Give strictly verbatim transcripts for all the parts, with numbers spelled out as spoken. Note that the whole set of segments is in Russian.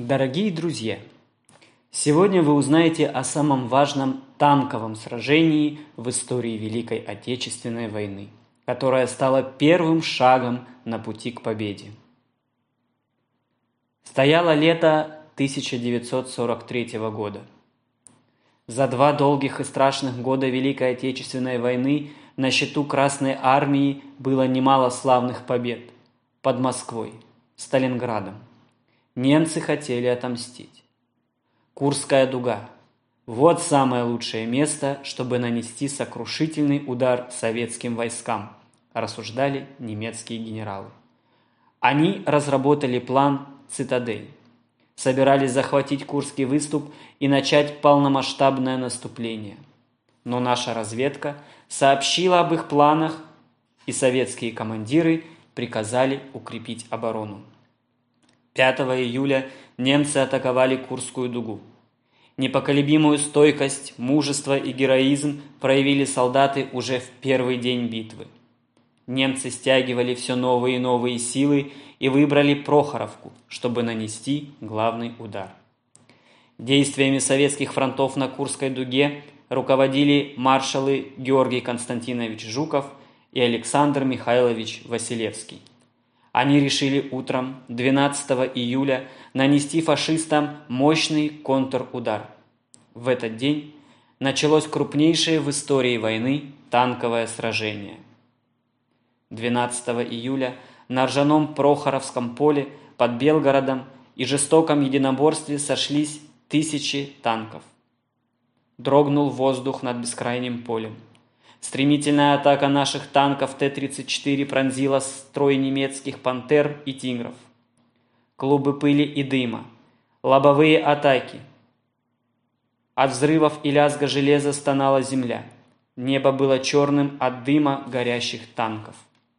Дорогие друзья, сегодня вы узнаете о самом важном танковом сражении в истории Великой Отечественной войны, которое стало первым шагом на пути к победе. Стояло лето тысяча девятьсот сорок третьего года. За два долгих и страшных года Великой Отечественной войны на счету Красной Армии было немало славных побед под Москвой, Сталинградом. Немцы хотели отомстить. Курская дуга – вот самое лучшее место, чтобы нанести сокрушительный удар советским войскам, рассуждали немецкие генералы. Они разработали план «Цитадель», собирались захватить Курский выступ и начать полномасштабное наступление. Но наша разведка сообщила об их планах, и советские командиры приказали укрепить оборону. пятого июля немцы атаковали Курскую дугу. Непоколебимую стойкость, мужество и героизм проявили солдаты уже в первый день битвы. Немцы стягивали все новые и новые силы и выбрали Прохоровку, чтобы нанести главный удар. Действиями советских фронтов на Курской дуге руководили маршалы Георгий Константинович Жуков и Александр Михайлович Василевский. Они решили утром двенадцатого июля нанести фашистам мощный контрудар. В этот день началось крупнейшее в истории войны танковое сражение. двенадцатого июля на ржаном Прохоровском поле под Белгородом и жестоком единоборстве сошлись тысячи танков. Дрогнул воздух над бескрайним полем. Стремительная атака наших танков Т тридцать четыре пронзила строй немецких «Пантер» и «Тигров». Клубы пыли и дыма, лобовые атаки. От взрывов и лязга железа стонала земля. Небо было черным от дыма горящих танков.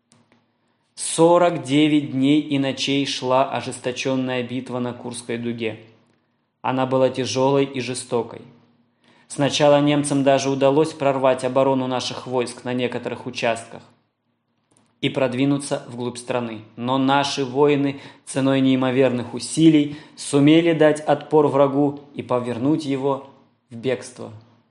сорок девять дней и ночей шла ожесточенная битва на Курской дуге. Она была тяжелой и жестокой. Сначала немцам даже удалось прорвать оборону наших войск на некоторых участках и продвинуться вглубь страны. Но наши воины ценой неимоверных усилий сумели дать отпор врагу и повернуть его в бегство.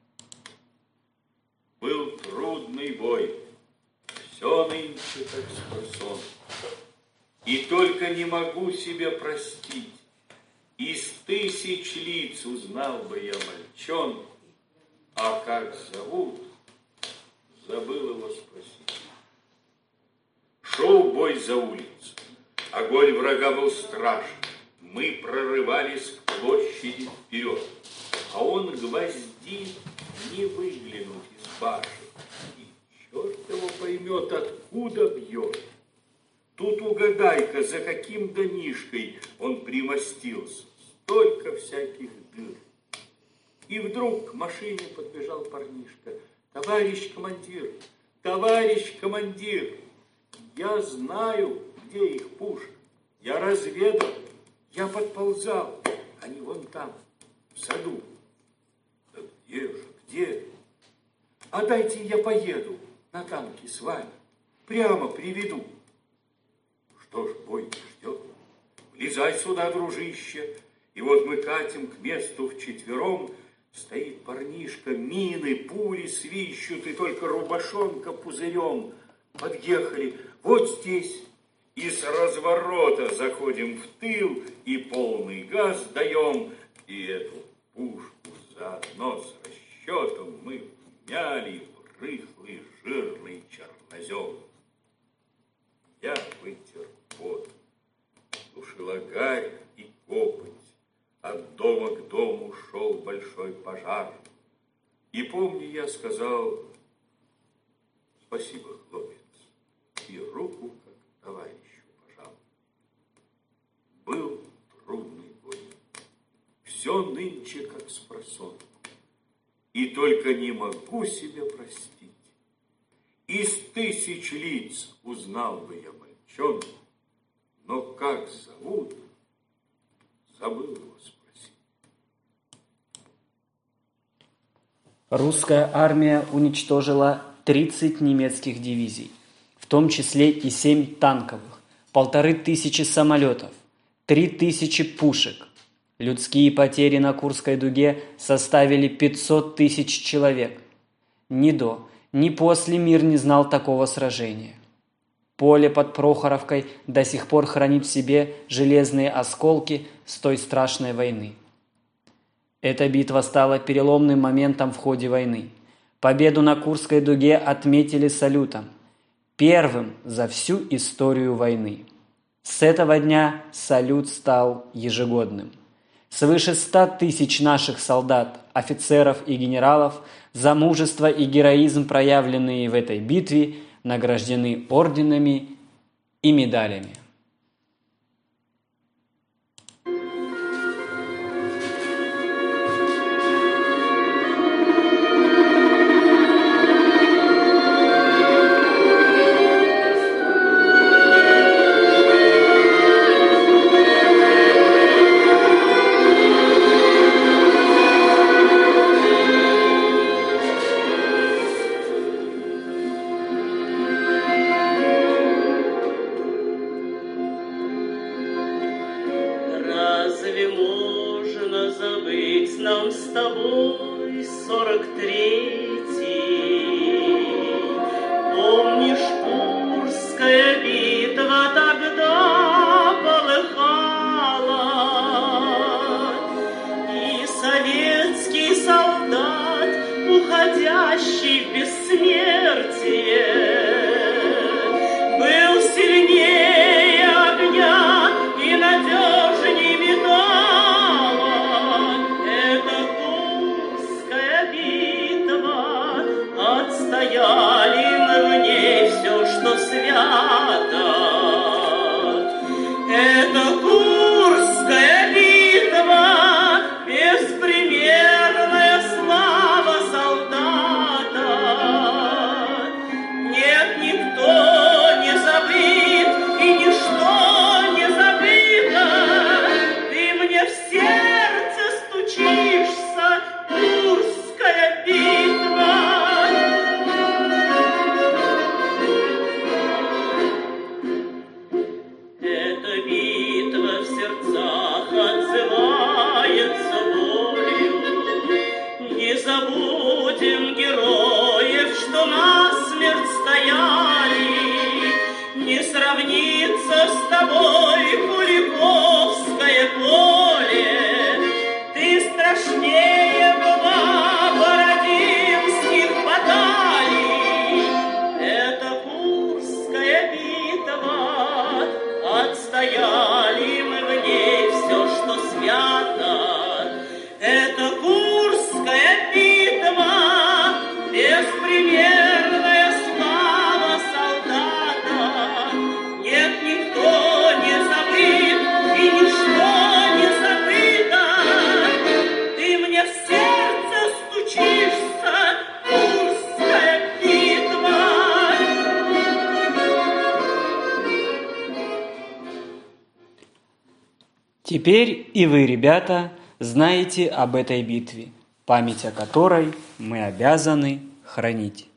Был трудный бой, все нынче как скорсон. И только не могу себе простить, из тысяч лиц узнал бы я мальчонку, а как зовут, забыл его спросить. Шел бой за улицу, огонь врага был страшен. Мы прорывались к площади вперед, а он гвоздит не выглянуть из башен. И черт его поймет, откуда бьет. Тут угадай-ка, за каким домишкой он примостился. Столько всяких дыр. И вдруг к машине подбежал парнишка. Товарищ командир, товарищ командир, я знаю, где их пушка. Я разведал, я подползал. Они вон там, в саду. Да где же, где? А дайте я поеду на танке с вами. Прямо приведу. Что ж, бой не ждет. Влезай сюда, дружище. И вот мы катим к месту вчетвером. Стоит парнишка, мины, пули свищут, и только рубашонка пузырем. Подъехали вот здесь, и с разворота заходим в тыл, и полный газ даем, и эту пушку заодно с расчетом мы вмяли в рыхлый жирный чернозем. Я вытер пот, душила гарь и копоть. От дома к дому шел большой пожар. И помню, я сказал: спасибо, хлопец, и руку как товарищу пожал. Был трудный бой. Все нынче как спросон. И только не могу себе простить. Из тысяч лиц узнал бы я мальчонку, но как зовут, забыл его спросить. Русская армия уничтожила тридцать немецких дивизий, в том числе и семь танковых, полторы тысячи самолетов, три тысячи пушек, Людские потери на Курской дуге составили пятьсот тысяч человек. Ни до, ни после мир не знал такого сражения. Поле под Прохоровкой до сих пор хранит в себе железные осколки с той страшной войны. Эта битва стала переломным моментом в ходе войны. Победу на Курской дуге отметили салютом, первым за всю историю войны. С этого дня салют стал ежегодным. Свыше ста тысяч наших солдат, офицеров и генералов за мужество и героизм, проявленные в этой битве, награждены орденами и медалями. Нам с тобой сорок третий. Помнишь, Курская битва тогда полыхала, и советский солдат, уходящий в бессмертие, был сильнее огня и надежнее металла. Отстояли мы в ней все, что свято. Это Курская битва, беспримерная слава солдата. Нет, никто не забыт и ничто не забыто. Ты мне в сердце стучишься, Курская битва. Забудем героев, что насмерть стояли, не сравнится с тобой Куликовское поле. Ты страшнее была бородинских баталий. Это Курская битва, отстояли мы в ней все, что свято. Это Курская битва, беспримерная слава солдата. Нет, никто не забыт и ничто не забыто. Ты мне в сердце стучишься, Курская битва. Теперь и вы, ребята, знаете об этой битве, память о которой мы обязаны хранить.